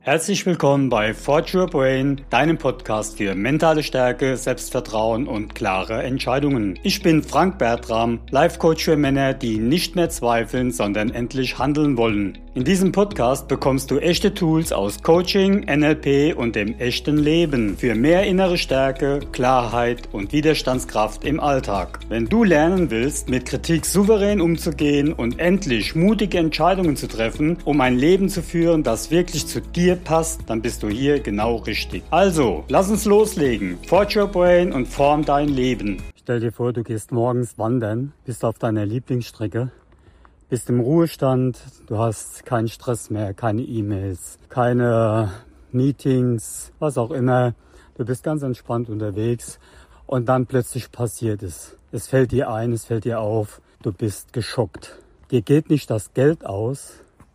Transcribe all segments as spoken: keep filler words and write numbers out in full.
Herzlich willkommen bei Forge Your Brain, deinem Podcast für mentale Stärke, Selbstvertrauen und klare Entscheidungen. Ich bin Frank Bertram, Life Coach für Männer, die nicht mehr zweifeln, sondern endlich handeln wollen. In diesem Podcast bekommst du echte Tools aus Coaching, N L P und dem echten Leben für mehr innere Stärke, Klarheit und Widerstandskraft im Alltag. Wenn du lernen willst, mit Kritik souverän umzugehen und endlich mutige Entscheidungen zu treffen, um ein Leben zu führen, das wirklich zu dir passt, dann bist du hier genau richtig. Also, lass uns loslegen. Forge Your Brain und form dein Leben. Stell dir vor, du gehst morgens wandern, bist auf deiner Lieblingsstrecke, bist im Ruhestand, du hast keinen Stress mehr, keine E-Mails, keine Meetings, was auch immer. Du bist ganz entspannt unterwegs und dann plötzlich passiert es. Es fällt dir ein, es fällt dir auf, du bist geschockt. Dir geht nicht das Geld aus,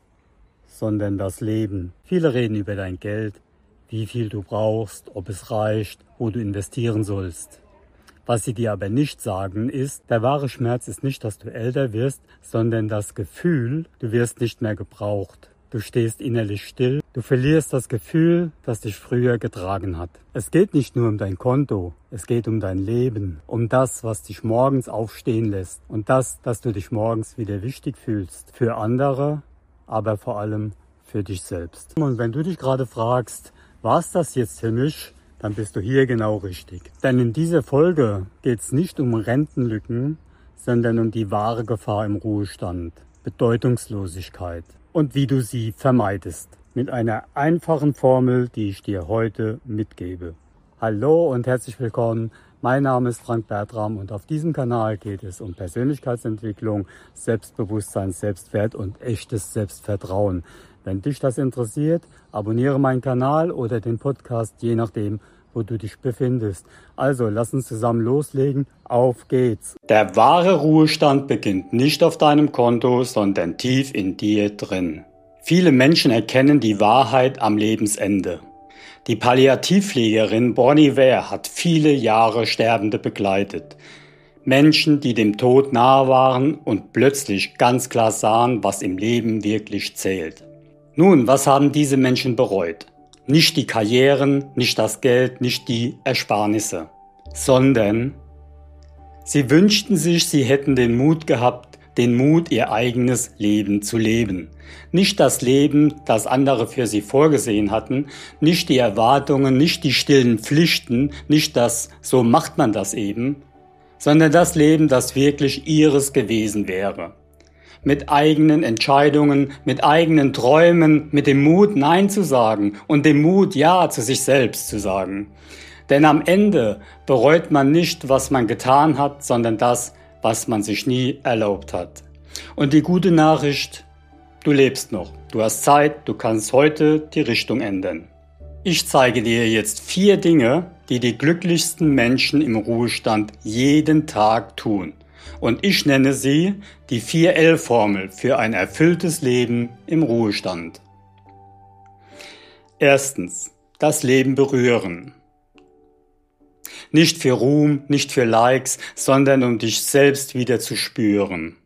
sondern das Leben. Viele reden über dein Geld, wie viel du brauchst, ob es reicht, wo du investieren sollst. Was sie dir aber nicht sagen ist, der wahre Schmerz ist nicht, dass du älter wirst, sondern das Gefühl, du wirst nicht mehr gebraucht. Du stehst innerlich still, du verlierst das Gefühl, das dich früher getragen hat. Es geht nicht nur um dein Konto, es geht um dein Leben, um das, was dich morgens aufstehen lässt und das, dass du dich morgens wieder wichtig fühlst. Für andere, aber vor allem für dich selbst. Und wenn du dich gerade fragst, war's das jetzt für mich, dann bist du hier genau richtig. Denn in dieser Folge geht es nicht um Rentenlücken, sondern um die wahre Gefahr im Ruhestand, Bedeutungslosigkeit und wie du sie vermeidest. Mit einer einfachen Formel, die ich dir heute mitgebe. Hallo und herzlich willkommen. Mein Name ist Frank Bertram und auf diesem Kanal geht es um Persönlichkeitsentwicklung, Selbstbewusstsein, Selbstwert und echtes Selbstvertrauen. Wenn dich das interessiert, abonniere meinen Kanal oder den Podcast, je nachdem, wo du dich befindest. Also, lass uns zusammen loslegen. Auf geht's. Der wahre Ruhestand beginnt nicht auf deinem Konto, sondern tief in dir drin. Viele Menschen erkennen die Wahrheit am Lebensende. Die Palliativpflegerin Bronnie Ware hat viele Jahre Sterbende begleitet. Menschen, die dem Tod nahe waren und plötzlich ganz klar sahen, was im Leben wirklich zählt. Nun, was haben diese Menschen bereut? Nicht die Karrieren, nicht das Geld, nicht die Ersparnisse, sondern sie wünschten sich, sie hätten den Mut gehabt, den Mut, ihr eigenes Leben zu leben. Nicht das Leben, das andere für sie vorgesehen hatten, nicht die Erwartungen, nicht die stillen Pflichten, nicht das, so macht man das eben, sondern das Leben, das wirklich ihres gewesen wäre. Mit eigenen Entscheidungen, mit eigenen Träumen, mit dem Mut, Nein zu sagen und dem Mut, Ja zu sich selbst zu sagen. Denn am Ende bereut man nicht, was man getan hat, sondern das, was man sich nie erlaubt hat. Und die gute Nachricht, du lebst noch, du hast Zeit, du kannst heute die Richtung ändern. Ich zeige dir jetzt vier Dinge, die die glücklichsten Menschen im Ruhestand jeden Tag tun. Und ich nenne sie die vier L Formel für ein erfülltes Leben im Ruhestand. Erstens, das Leben berühren. Nicht für Ruhm, nicht für Likes, sondern um dich selbst wieder zu spüren.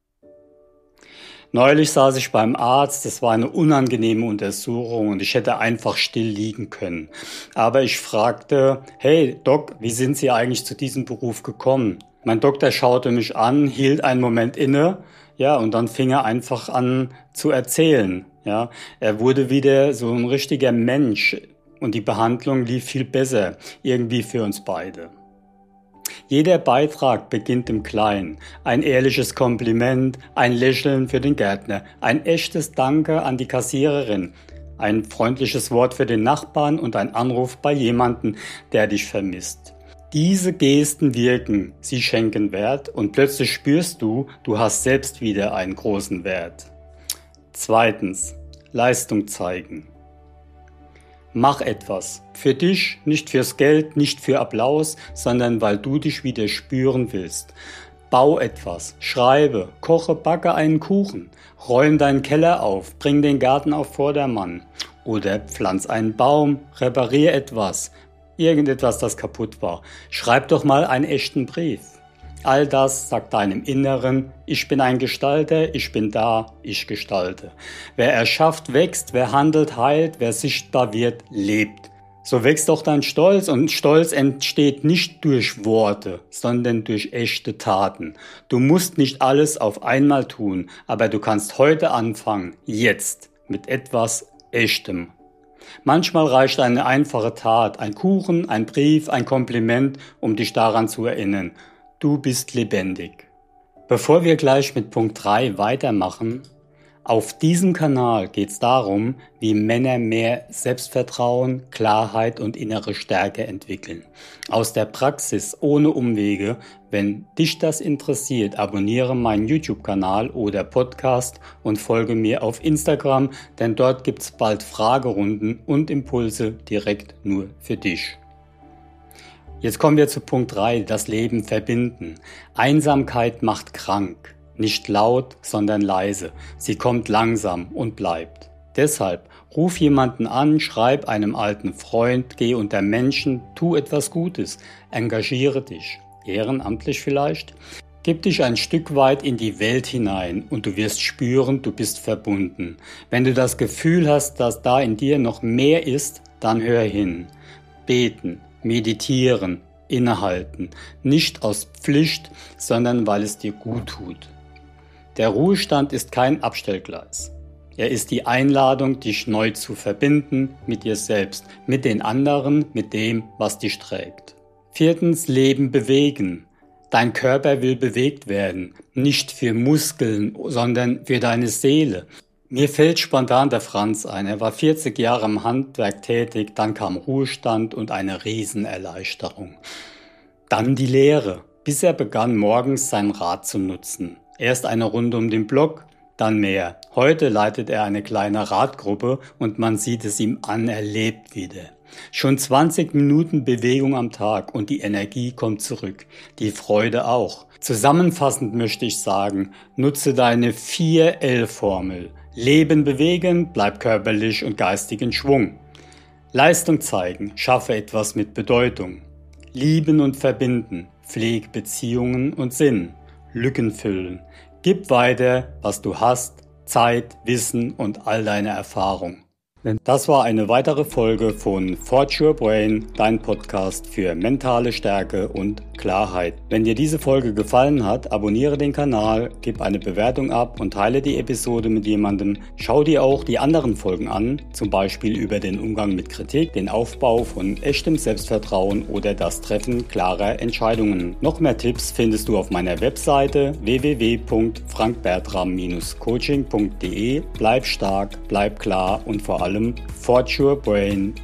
Neulich saß ich beim Arzt, es war eine unangenehme Untersuchung und ich hätte einfach still liegen können. Aber ich fragte, hey Doc, wie sind Sie eigentlich zu diesem Beruf gekommen? Mein Doktor schaute mich an, hielt einen Moment inne, ja, und dann fing er einfach an zu erzählen. Ja, er wurde wieder so ein richtiger Mensch und die Behandlung lief viel besser, irgendwie für uns beide. Jeder Beitrag beginnt im Kleinen. Ein ehrliches Kompliment, ein Lächeln für den Gärtner, ein echtes Danke an die Kassiererin, ein freundliches Wort für den Nachbarn und ein Anruf bei jemandem, der dich vermisst. Diese Gesten wirken, sie schenken Wert und plötzlich spürst du, du hast selbst wieder einen großen Wert. Zweitens, Leistung zeigen. Mach etwas. Für dich, nicht fürs Geld, nicht für Applaus, sondern weil du dich wieder spüren willst. Bau etwas, schreibe, koche, backe einen Kuchen, räum deinen Keller auf, bring den Garten auf Vordermann oder pflanz einen Baum, reparier etwas, irgendetwas, das kaputt war. Schreib doch mal einen echten Brief. All das sagt deinem Inneren, ich bin ein Gestalter, ich bin da, ich gestalte. Wer erschafft, wächst, wer handelt, heilt, wer sichtbar wird, lebt. So wächst auch dein Stolz, und Stolz entsteht nicht durch Worte, sondern durch echte Taten. Du musst nicht alles auf einmal tun, aber du kannst heute anfangen, jetzt, mit etwas Echtem. Manchmal reicht eine einfache Tat, ein Kuchen, ein Brief, ein Kompliment, um dich daran zu erinnern. Du bist lebendig. Bevor wir gleich mit Punkt drei weitermachen, auf diesem Kanal geht es darum, wie Männer mehr Selbstvertrauen, Klarheit und innere Stärke entwickeln. Aus der Praxis, ohne Umwege. Wenn dich das interessiert, abonniere meinen YouTube-Kanal oder Podcast und folge mir auf Instagram, denn dort gibt es bald Fragerunden und Impulse direkt nur für dich. Jetzt kommen wir zu Punkt drei, das Leben verbinden. Einsamkeit macht krank. Nicht laut, sondern leise. Sie kommt langsam und bleibt. Deshalb ruf jemanden an, schreib einem alten Freund, geh unter Menschen, tu etwas Gutes, engagiere dich, ehrenamtlich vielleicht. Gib dich ein Stück weit in die Welt hinein und du wirst spüren, du bist verbunden. Wenn du das Gefühl hast, dass da in dir noch mehr ist, dann hör hin. Beten, meditieren, innehalten. Nicht aus Pflicht, sondern weil es dir gut tut. Der Ruhestand ist kein Abstellgleis. Er ist die Einladung, dich neu zu verbinden mit dir selbst, mit den anderen, mit dem, was dich trägt. Viertens, Leben bewegen. Dein Körper will bewegt werden, nicht für Muskeln, sondern für deine Seele. Mir fällt spontan der Franz ein. Er war vierzig Jahre im Handwerk tätig, dann kam Ruhestand und eine Riesenerleichterung. Dann die Lehre, bis er begann, morgens sein Rad zu nutzen. Erst eine Runde um den Block, dann mehr. Heute leitet er eine kleine Radgruppe und man sieht es ihm an, er lebt wieder. Schon zwanzig Minuten Bewegung am Tag und die Energie kommt zurück, die Freude auch. Zusammenfassend möchte ich sagen, nutze deine vier L Formel. Leben bewegen, bleib körperlich und geistig in Schwung. Leistung zeigen, schaffe etwas mit Bedeutung. Lieben und verbinden, pfleg Beziehungen und Sinn. Lücken füllen. Gib weiter, was du hast, Zeit, Wissen und all deine Erfahrung. Das war eine weitere Folge von Forge Your Brain, dein Podcast für mentale Stärke und Klarheit. Wenn dir diese Folge gefallen hat, abonniere den Kanal, gib eine Bewertung ab und teile die Episode mit jemandem. Schau dir auch die anderen Folgen an, zum Beispiel über den Umgang mit Kritik, den Aufbau von echtem Selbstvertrauen oder das Treffen klarer Entscheidungen. Noch mehr Tipps findest du auf meiner Webseite w w w punkt frank bertram Bindestrich coaching punkt de. Bleib stark, bleib klar und vor allem Forge Your Brain.